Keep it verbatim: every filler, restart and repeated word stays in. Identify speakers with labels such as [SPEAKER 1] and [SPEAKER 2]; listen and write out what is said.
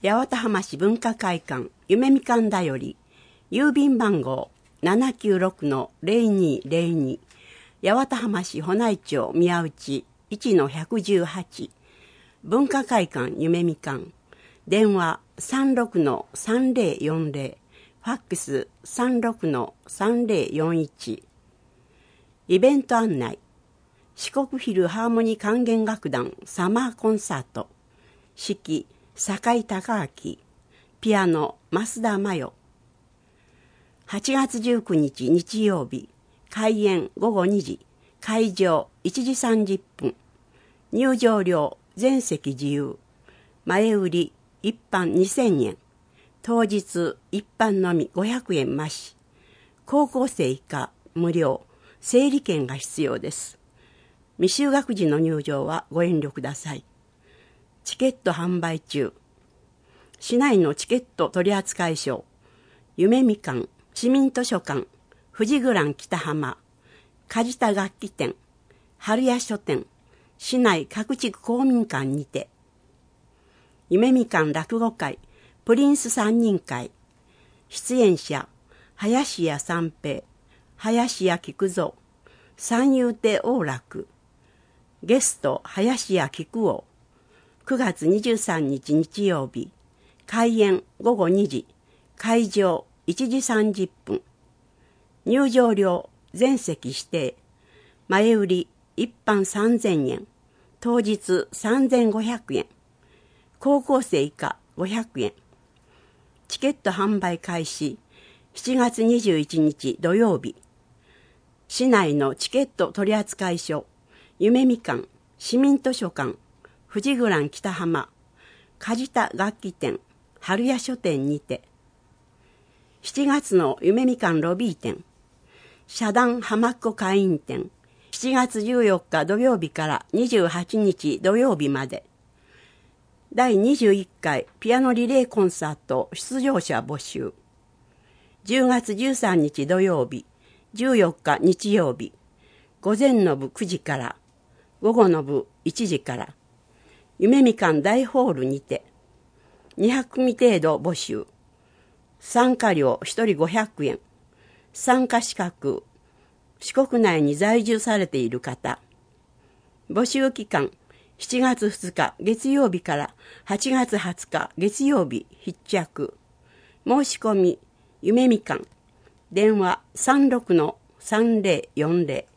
[SPEAKER 1] 八幡浜市文化会館夢みかんだより郵便番号 ななきゅうろくのゼロにゼロに 八幡浜市保内町宮内 いちのひゃくじゅうはち 文化会館夢みかん電話 さんろくのさんぜろよんぜろ ファックス さんろくのさんぜろよんいち。イベント案内四国フィルハーモニー管弦楽団サマーコンサート指揮酒井孝明ピアノ増田真代はちがつじゅうくにち日曜日開演ごごにじ会場いちじさんじゅっぷん入場料全席自由前売り一般にせんえん当日一般のみごひゃくえん増し高校生以下無料整理券が必要です未就学児の入場はご遠慮くださいチケット販売中市内のチケット取扱所夢みかん市民図書館富士グラン北浜梶田楽器店春屋書店市内各地区公民館にて夢みかん落語会プリンス三人会出演者林家三平林家菊蔵三遊亭王楽ゲスト林家木久扇くがつにじゅうさんにち日曜日開演ごごにじ会場いちじさんじゅっぷん入場料全席指定前売り一般さんぜんえん当日さんぜんごひゃくえん高校生以下ごひゃくえんチケット販売開始しちがつにじゅういちにち土曜日市内のチケット取扱所夢みかん市民図書館富士グラン北浜梶田楽器店春屋書店にてしちがつの夢みかんロビー展社団浜っ子会員展しちがつじゅうよっか土曜日からにじゅうはちにち土曜日までだいにじゅういっかいピアノリレーコンサート出場者募集じゅうがつじゅうさんにち土曜日じゅうよっか日曜日午前の部くじから午後の部いちじから夢みかん大ホールにてにひゃくみ程度募集参加料ひとりごひゃくえん参加資格四国内に在住されている方募集期間しちがつふつか月曜日からはちがつはつか月曜日必着申し込み夢みかん電話 さんろくのさんぜろよんぜろ